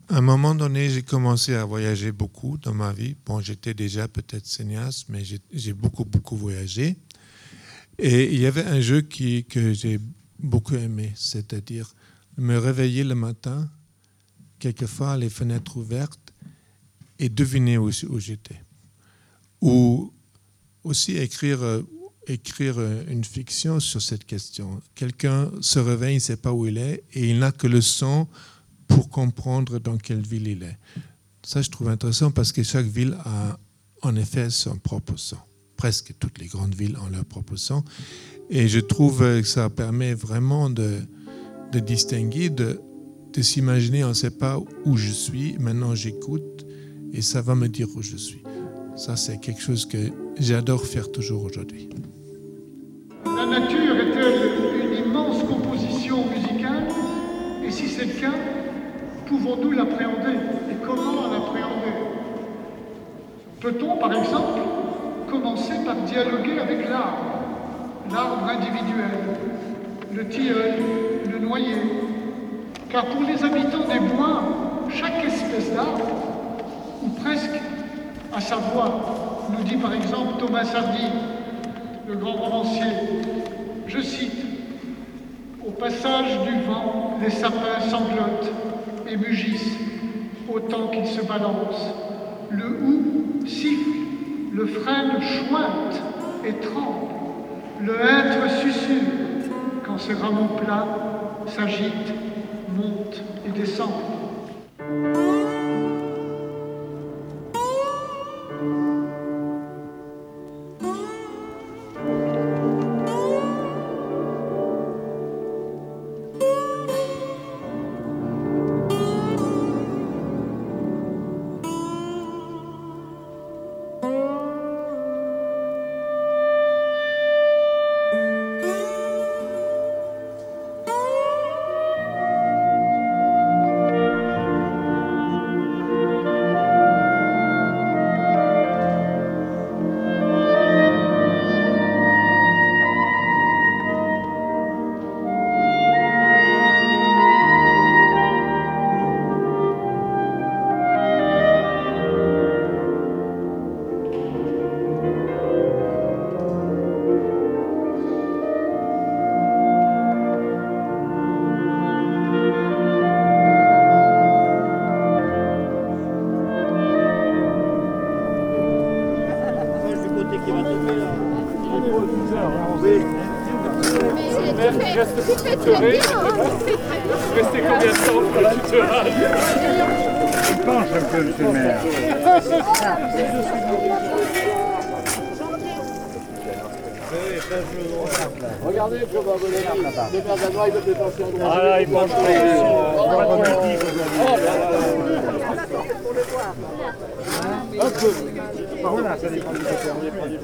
À un moment donné, j'ai commencé à voyager beaucoup dans ma vie. Bon, j'étais déjà peut-être cinéaste, mais j'ai beaucoup voyagé. Et il y avait un jeu que j'ai beaucoup aimé, c'est-à-dire me réveiller le matin, quelquefois les fenêtres ouvertes, et deviner où j'étais. Ou aussi écrire une fiction sur cette question. Quelqu'un se réveille, il ne sait pas où il est, et il n'a que le son pour comprendre dans quelle ville il est. Ça, je trouve intéressant parce que chaque ville a en effet son propre son. Presque toutes les grandes villes ont leur propre son. Et je trouve que ça permet vraiment de distinguer, de s'imaginer, on ne sait pas où je suis, maintenant j'écoute et ça va me dire où je suis. Ça, c'est quelque chose que j'adore faire toujours aujourd'hui. La nature est-elle une immense composition musicale? Et si c'est le cas, pouvons-nous l'appréhender? Et comment l'appréhender? Peut-on, par exemple, commencer par dialoguer avec l'arbre individuel, le tilleul, le noyer? Car pour les habitants des bois, chaque espèce d'arbre, ou presque, a sa voix, nous dit par exemple Thomas Hardy, le grand romancier. Je cite: « Au passage du vent, les sapins sanglotent et mugissent autant qu'ils se balancent. Le hou siffle, le frêne chointe et tremble. Le hêtre susurre quand ses rameaux plats s'agitent, montent et descendent. » Restez combien de temps pour le tutorage? Je penche un peu, monsieur le maire. Regardez, le maire danois, il donne des pensions. Ah là, il penche Un peu. Voilà, ça dépend du tuteur.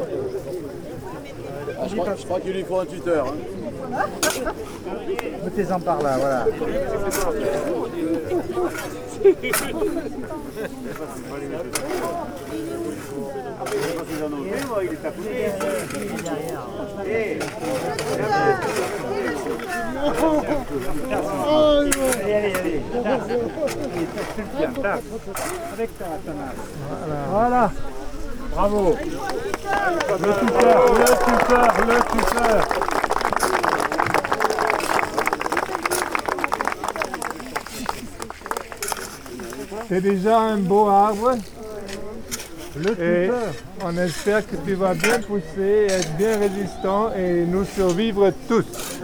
Je crois qu'il lui faut un tuteur. Mettez-en par là, voilà. Allez. Avec ta tenace. Voilà. Bravo. Le tuteur. C'est déjà un beau arbre. Le tuteur. On espère que tu vas bien pousser, être bien résistant et nous survivre tous.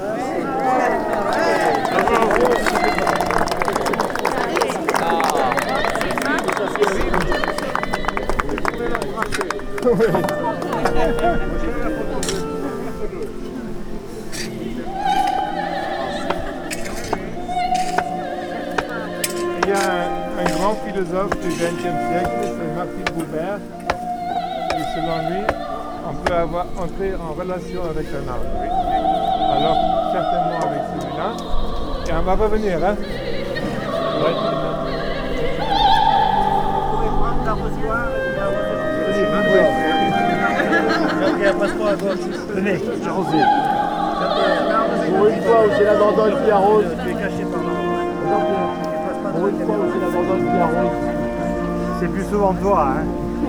Il y a un grand philosophe du XXe siècle, c'est Martin Buber, et selon lui, on peut entrer en relation avec un arbre. Alors, certainement avec celui-là. Et on va revenir, hein? Ouais. Tenez, j'arrose. Pour une fois où c'est la bandeau qui arrose. Tu es caché par là. pour une fois où c'est la Bourgogne qui arrose. C'est plus souvent toi, hein.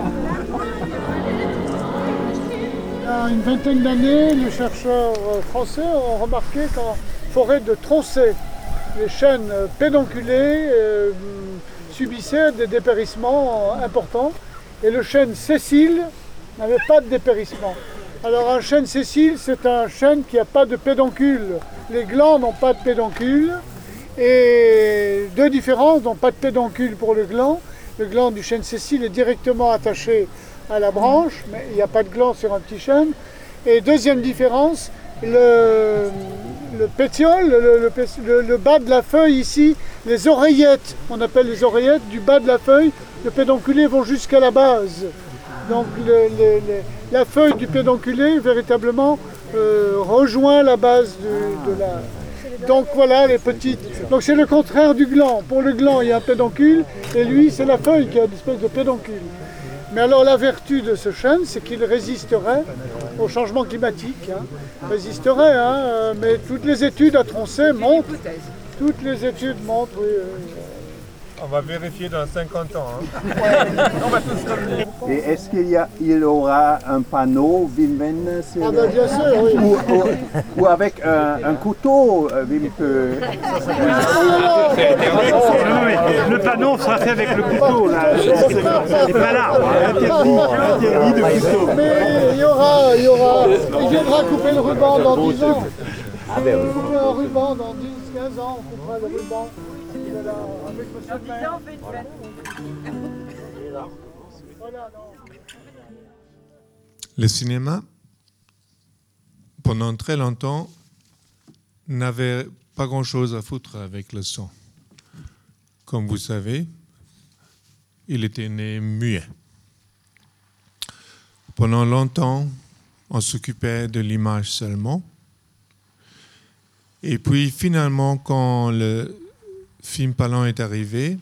Il y a une vingtaine d'années, les chercheurs français ont remarqué qu'en forêt de Tronchet, les chênes pédonculés subissaient des dépérissements importants et le chêne sessile n'avait pas de dépérissement. Alors un chêne sessile, c'est un chêne qui n'a pas de pédoncule. Les glands n'ont pas de pédoncule et deux différences n'ont pas de pédoncule pour le gland. Le gland du chêne sessile est directement attaché à la branche, mais il n'y a pas de gland sur un petit chêne. Et deuxième différence, le pétiole, le bas de la feuille ici, les oreillettes, on appelle les oreillettes du bas de la feuille, le pédonculé vont jusqu'à la base. Donc la feuille du pédonculé véritablement rejoint la base de la... Donc voilà les petites... Donc c'est le contraire du gland. Pour le gland il y a un pédoncule et lui c'est la feuille qui a une espèce de pédoncule. Mais alors la vertu de ce chêne c'est qu'il résisterait au changement climatique. Résisterait, mais toutes les études à Tronchet montrent... Toutes les études montrent... On va vérifier dans 50 ans. Et est-ce qu'il aura un panneau, Wim Wenders, Ah ben bien sûr, oui. ou avec un couteau, Wim peut... Non, mais le panneau sera fait avec le couteau, là. C'est pas l'arbre. Interdit de couteau. Mais il viendra couper le ruban dans 10 ans. Ah ben oui. Couper un ruban dans 10-15 ans, on coupera le ruban. Avec monsieur le maire. Voilà, non. Le cinéma, pendant très longtemps, n'avait pas grand-chose à foutre avec le son. Comme vous savez, il était né muet. Pendant longtemps, on s'occupait de l'image seulement. Et puis finalement, quand le film parlant est arrivé,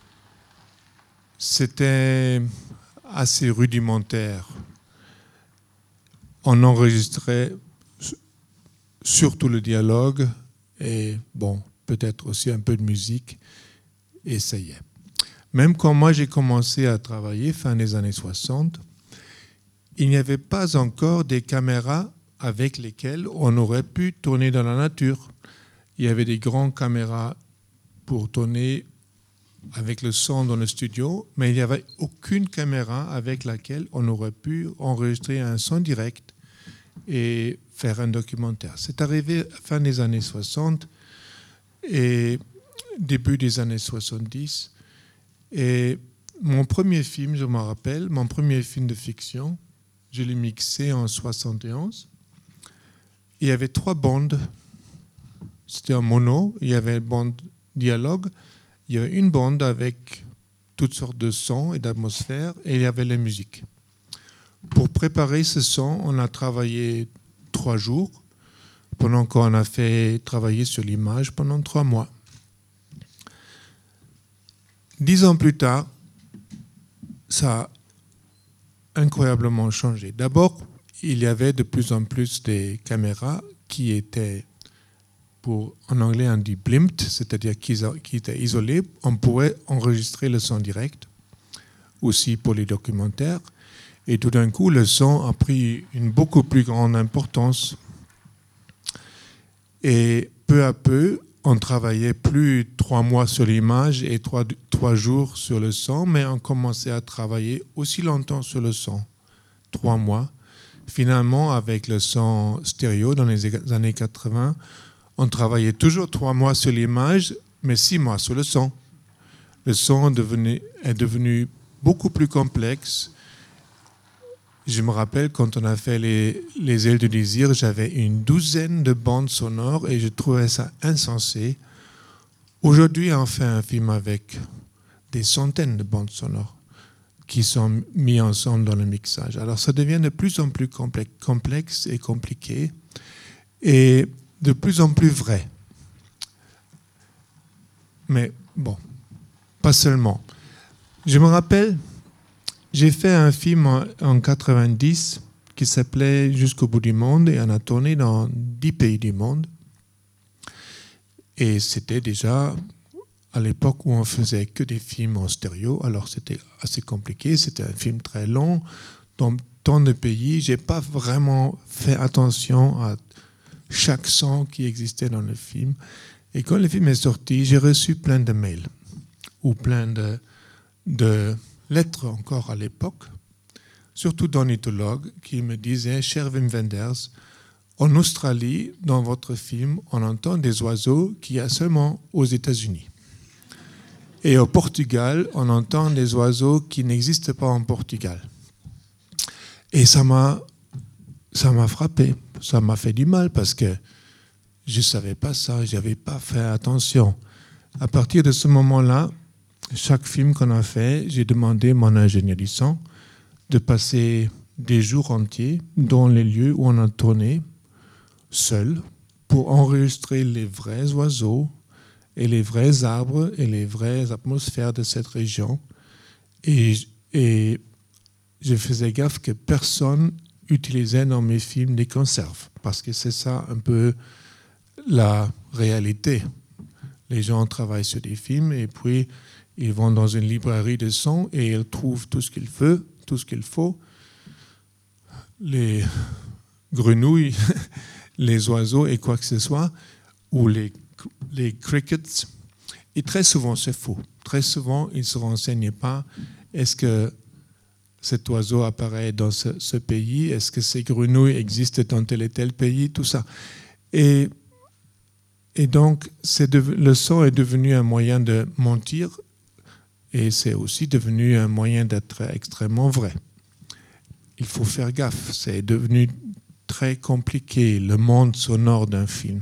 c'était assez rudimentaire. On enregistrait surtout le dialogue et bon, peut-être aussi un peu de musique et ça y est. Même quand moi j'ai commencé à travailler fin des années 60, il n'y avait pas encore des caméras avec lesquelles on aurait pu tourner dans la nature. Il y avait des grandes caméras pour tourner avec le son dans le studio, mais il n'y avait aucune caméra avec laquelle on aurait pu enregistrer un son direct et faire un documentaire. C'est arrivé fin des années 60 et début des années 70. Et mon premier film, je me rappelle, mon premier film de fiction, je l'ai mixé en 71. Il y avait 3 bandes. C'était en mono, il y avait une bande dialogue, il y avait une bande avec toutes sortes de sons et d'atmosphères, et il y avait la musique. Pour préparer ce son, on a travaillé 3 jours, pendant qu'on a fait travailler sur l'image pendant 3 mois. 10 ans plus tard, ça a incroyablement changé. D'abord, il y avait de plus en plus des caméras qui étaient, en anglais on dit blimped, c'est-à-dire qui étaient isolés. On pouvait enregistrer le son direct, aussi pour les documentaires. Et tout d'un coup, le son a pris une beaucoup plus grande importance. Et peu à peu, on travaillait plus 3 mois sur l'image et 3 jours sur le son, mais on commençait à travailler aussi longtemps sur le son, 3 mois. Finalement, avec le son stéréo dans les années 80, on travaillait toujours 3 mois sur l'image, mais 6 mois sur le son. Le son est devenu beaucoup plus complexe. Je me rappelle, quand on a fait les Ailes du désir, j'avais une 12aine de bandes sonores et je trouvais ça insensé. Aujourd'hui, on fait un film avec des centaines de bandes sonores qui sont mises ensemble dans le mixage. Alors ça devient de plus en plus complexe et compliqué et de plus en plus vrai. Mais bon, pas seulement. Je me rappelle, j'ai fait un film en 90 qui s'appelait Jusqu'au bout du monde et on a tourné dans 10 pays du monde. Et c'était déjà à l'époque où on faisait que des films en stéréo, alors c'était assez compliqué, c'était un film très long, dans tant de pays, j'ai pas vraiment fait attention à chaque son qui existait dans le film. Et quand le film est sorti, j'ai reçu plein de mails, ou plein de lettres encore à l'époque, surtout d'ornithologues qui me disaient « Cher Wim Wenders, en Australie, dans votre film, on entend des oiseaux qu'il y a seulement aux États-Unis. Et au Portugal, on entend des oiseaux qui n'existent pas en Portugal. » Et ça m'a frappé, ça m'a fait du mal parce que je ne savais pas ça, je n'avais pas fait attention. À partir de ce moment-là, chaque film qu'on a fait, j'ai demandé à mon ingénieur du son de passer des jours entiers dans les lieux où on a tourné, seul, pour enregistrer les vrais oiseaux et les vrais arbres et les vraies atmosphères de cette région. Et je faisais gaffe que personne utilisait dans mes films des conserves, parce que c'est ça un peu la réalité. Les gens travaillent sur des films et puis ils vont dans une librairie de son et ils trouvent tout ce qu'il faut. Les grenouilles, les oiseaux et quoi que ce soit, ou les crickets. Et très souvent, c'est faux. Très souvent, ils ne se renseignent pas. Est-ce que cet oiseau apparaît dans ce pays? Est-ce que ces grenouilles existent dans tel et tel pays? Tout ça. Et donc, le son est devenu un moyen de mentir et c'est aussi devenu un moyen d'être extrêmement vrai. Il faut faire gaffe. C'est devenu très compliqué, le monde sonore d'un film.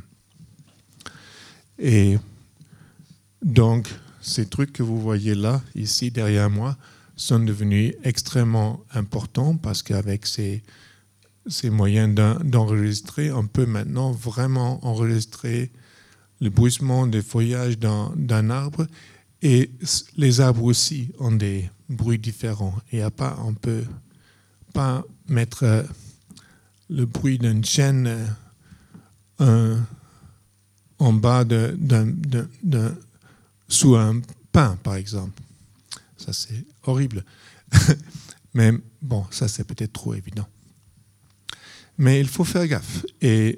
Et donc, ces trucs que vous voyez là, ici, derrière moi, sont devenus extrêmement importants parce qu'avec ces moyens d'enregistrer, on peut maintenant vraiment enregistrer le bruissement des feuillages d'un arbre, et les arbres aussi ont des bruits différents. On ne peut pas mettre le bruit d'une chaîne en bas sous un pin, par exemple. Ça, c'est horrible. Mais bon, ça, c'est peut-être trop évident. Mais il faut faire gaffe. Et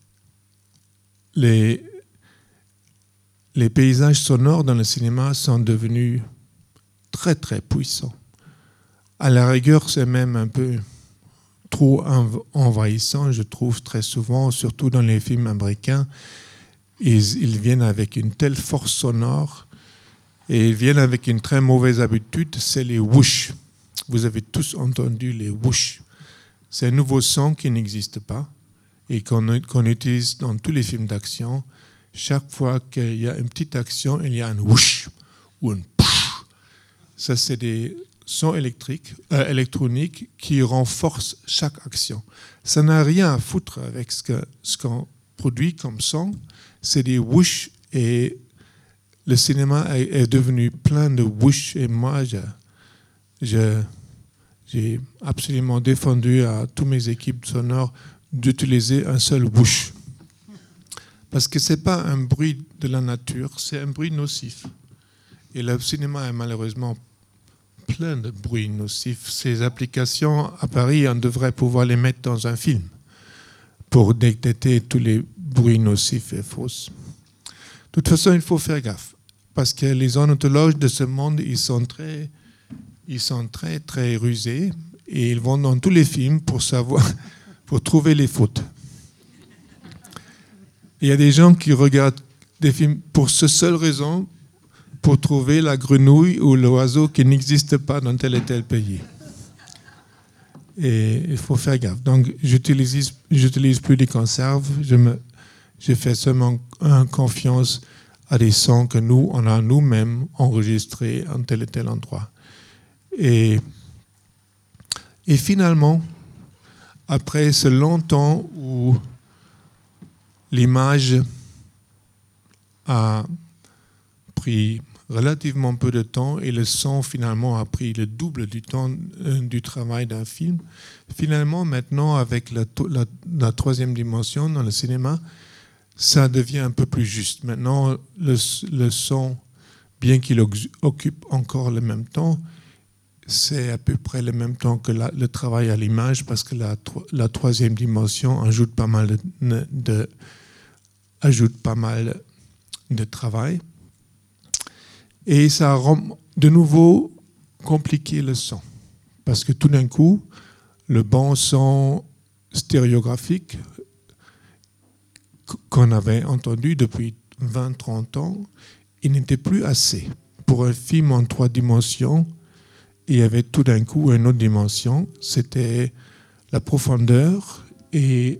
les paysages sonores dans le cinéma sont devenus très, très puissants. À la rigueur, c'est même un peu trop envahissant, je trouve, très souvent, surtout dans les films américains. Ils viennent avec une telle force sonore et ils viennent avec une très mauvaise habitude, c'est les whoosh. Vous avez tous entendu les whoosh. C'est un nouveau son qui n'existe pas et qu'on utilise dans tous les films d'action. Chaque fois qu'il y a une petite action, il y a un whoosh ou un pfff. Ça, c'est des sons électroniques qui renforcent chaque action. Ça n'a rien à foutre avec ce qu'on produit comme son. C'est des whoosh et le cinéma est devenu plein de whoosh. Et moi, j'ai absolument défendu à toutes mes équipes sonores d'utiliser un seul whoosh. Parce que ce n'est pas un bruit de la nature, c'est un bruit nocif. Et le cinéma est malheureusement plein de bruits nocifs. Ces applications, à Paris, on devrait pouvoir les mettre dans un film pour détecter tous les bruits nocifs et fausses. De toute façon, il faut faire gaffe. Parce que les ornithologues de ce monde, ils sont très, très rusés. Et ils vont dans tous les films pour trouver les fautes. Il y a des gens qui regardent des films pour cette seule raison, pour trouver la grenouille ou l'oiseau qui n'existe pas dans tel et tel pays. Et il faut faire gaffe. Donc, j'utilise plus les conserves. Je fais seulement confiance à des sons que on a nous-mêmes enregistrés en tel et tel endroit. Et finalement, après ce long temps où l'image a pris relativement peu de temps et le son finalement a pris le double du temps du travail d'un film. Finalement, maintenant, avec la troisième dimension dans le cinéma, ça devient un peu plus juste. Maintenant, le son bien qu'il occupe encore le même temps, c'est à peu près le même temps que le travail à l'image, parce que la troisième dimension ajoute pas mal de travail. Et ça rend de nouveau compliqué le son, parce que tout d'un coup, le bon son stéréographique qu'on avait entendu depuis 20-30 ans, il n'était plus assez. Pour un film en 3 dimensions, il y avait tout d'un coup une autre dimension, c'était la profondeur, et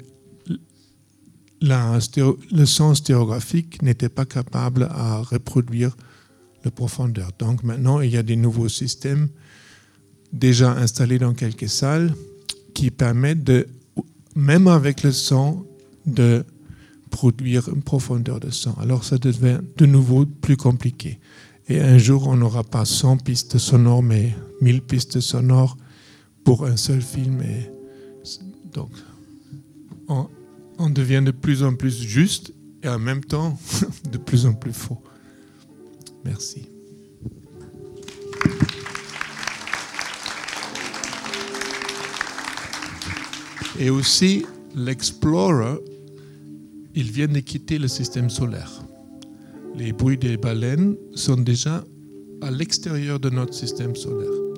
le son stéréographique n'était pas capable à reproduire la profondeur. Donc maintenant, il y a des nouveaux systèmes déjà installés dans quelques salles qui permettent, même avec le son, de produire une profondeur de son. Alors ça devient de nouveau plus compliqué. Et un jour, on n'aura pas 100 pistes sonores, mais 1000 pistes sonores pour un seul film. Et donc, on devient de plus en plus juste et en même temps de plus en plus faux. Merci. Et aussi, l'Explorer, il vient de quitter le système solaire. Les bruits des baleines sont déjà à l'extérieur de notre système solaire.